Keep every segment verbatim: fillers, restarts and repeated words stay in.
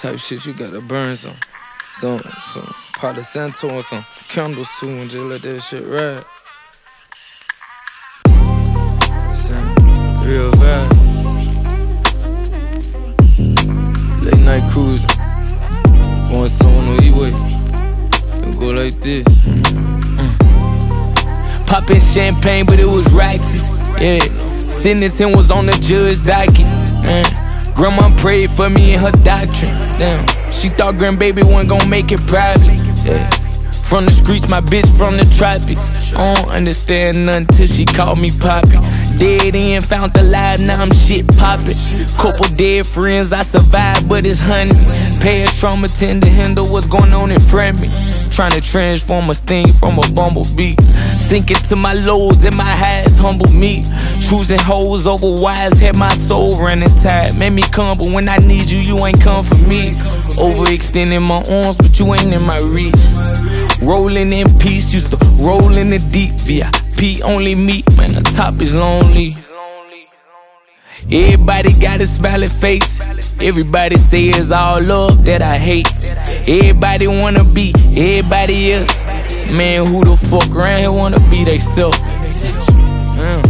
type shit you gotta burn some, some, some Palo Santo and some candles too, and just let that shit ride. Real vibe. Late night cruising, going slow on the E-way. It go like this. Mm. Poppin' champagne, but it was righteous. Yeah, sentencing was on the judge's docket. Man, grandma prayed for me and her doctrine. Damn, she thought grandbaby wasn't gon' make it privately. Yeah. From the streets, my bitch from the tropics. I don't understand nothing till she called me Poppy. Dead end, found alive, now I'm shit poppin'. Couple dead friends, I survived, but it's honey. Past trauma tend to handle what's going on in front of me. Trying to transform a sting from a bumblebee. Sinking to my lows and my highs humble me. Choosing hoes over wise had my soul running tired. Made me come, but when I need you, you ain't come for me. Overextending my arms, but you ain't in my reach. Rolling in peace, used to roll in the deep. V I P only me, man, the top is lonely. Everybody got a smiling face. Everybody say it's all love that I hate. Everybody wanna be everybody else. Man, who the fuck around here wanna be they self? Mm.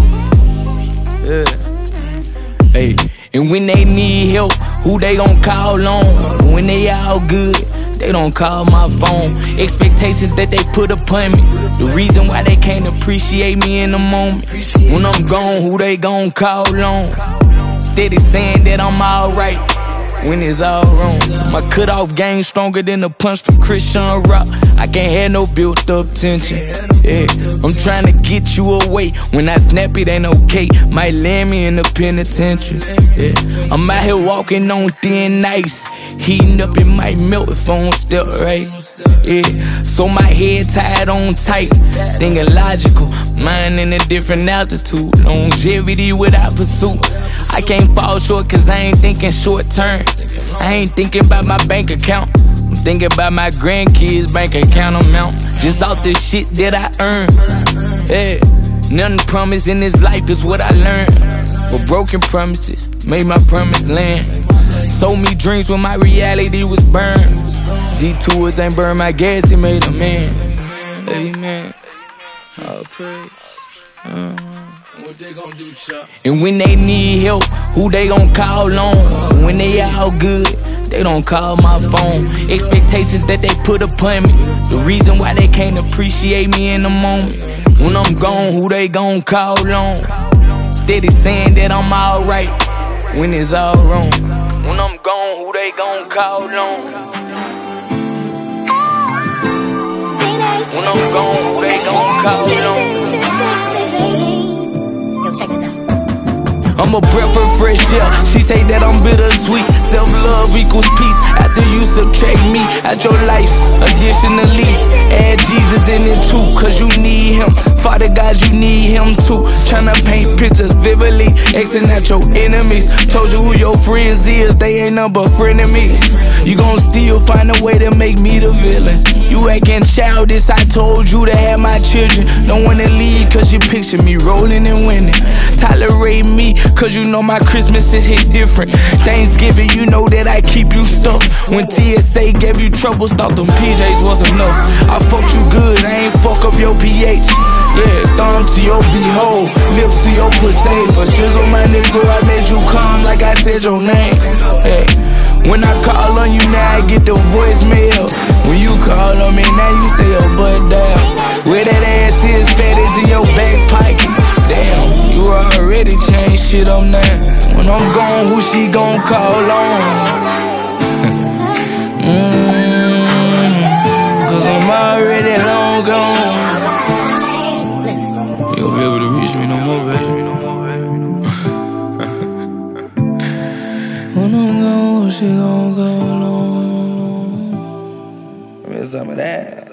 Yeah. Hey, and when they need help, who they gon' call on? When they all good, they don't call my phone. Expectations that they put upon me, the reason why they can't appreciate me in the moment. When I'm gone, who they gon' call on? Steady saying that I'm alright when it's all wrong. My cutoff game stronger than a punch from Christian Rock. I can't have no built up tension. Yeah, I'm trying to get you away. When I snap it ain't okay. Might land me in the penitentiary. Yeah, I'm out here walking on thin ice. Heating up, it might melt if I don't step right. Yeah, so my head tied on tight. Thinking logical, mind in a different altitude. Longevity without pursuit. I can't fall short cause I ain't thinking short term. I ain't thinking about my bank account. I'm thinking about my grandkids' bank account amount. Just off the shit that I earn. Yeah, nothing promised in this life is what I learned. But broken promises made my promise land. Sold me dreams when my reality was burned. Detours ain't burned my gas, it made a man. Amen. I'll pray. Uh-huh. What they gon' do, Chuck? And when they need help, who they gon' call on? When they all good, they don't call my phone. Expectations that they put upon me, the reason why they can't appreciate me in the moment. When I'm gone, who they gon' call on? Steady saying that I'm alright when it's all wrong. When I'm gone, who they gon' call on? When I'm gone, who they gon' call on? Check this out. I'm a breath of fresh air. She say that I'm bittersweet. Self-love equals peace. After you subtract me out your life, additionally add Jesus in it too, cause you need him. Father God, you need him too. Tryna paint pictures vividly, Xing out your enemies. Told you who your friends is, they ain't nothing but frenemies. You gon' still find a way to make me the villain. You acting childish, I told you to have my children. Don't wanna leave cause you picture me rolling and winning. Tolerate me cause you know my Christmas is hit different. Thanksgiving, you know that I keep you stuffed. When T S A gave you troubles, thought them P Js was enough. I fucked you good, I ain't fuck up your pH. Yeah, thumb to your behold, lips to your pussy. For shizzle my nigga, I made you calm like I said your name. Hey, when I call on you now, I get the voicemail. When you call on me now, you say your butt down. Where that ass is, fat is in your back pocket. Damn, you already changed shit up now. When I'm gone, who she gon' call on? mm, Cause I'm already long gone. You won't be able to reach me no more, baby. When I'm gone, who she gon' call on? Give me some of that.